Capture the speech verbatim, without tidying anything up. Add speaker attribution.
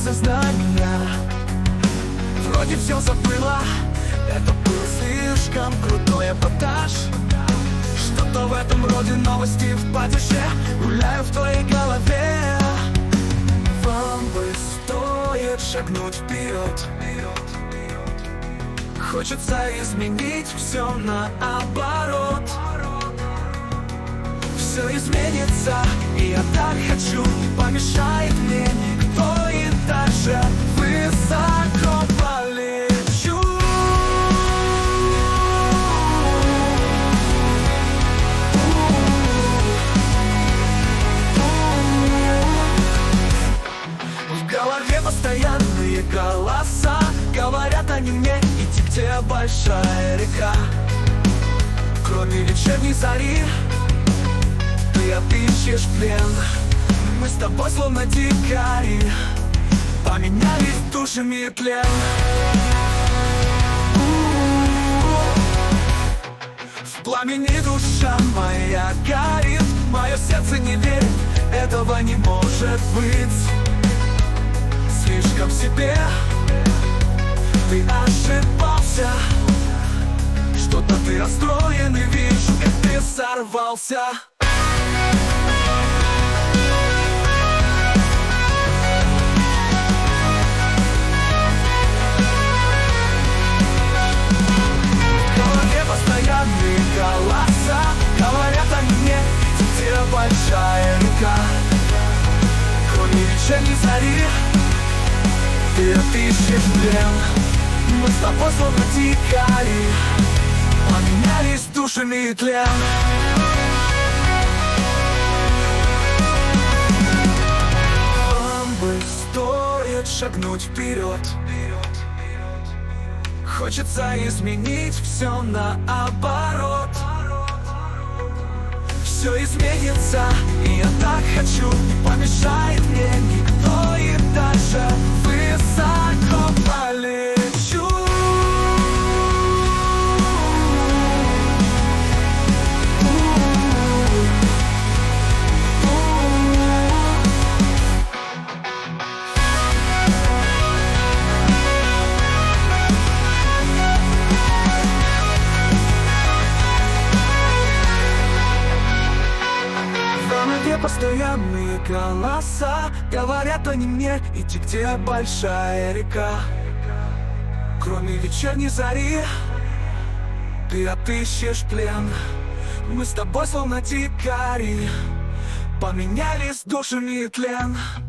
Speaker 1: осознай меня. Вроде все забыла, это был слишком крутой эпатаж. Что-то в этом роде новости в падеже гуляю в твоей голове. Вам бы стоит шагнуть вперед. Хочется изменить все наоборот. Все изменится, и я так хочу. Не помешает мне никто, и даже высоко полечу. В голове постоянные голоса. Говорят они мне, иди, где большая река. Кроме вечерней зари ты отыщешь плен. Мы с тобой словно дикари, поменялись душами тлен. В пламени душа моя горит. Мое сердце не верит, этого не может быть. Слишком в себе ты ошибался. Что-то ты расстроен, и вижу, как ты сорвался. В голове постоянные голоса. Говорят они мне, где большая река. Кроме вечерней зари ты отыщешь плен. Мы с тобой словно дикари, поменялись душами тлен. Вам бы стоит шагнуть вперед. Хочется изменить все наоборот. Все изменится, и я так хочу. Не помешает мне никто, и даже высоко полечу. Постоянные голоса. Говорят они мне, иди, где большая река. Кроме вечерней зари ты отыщешь плен. Мы с тобой словно дикари, поменялись душами тлен.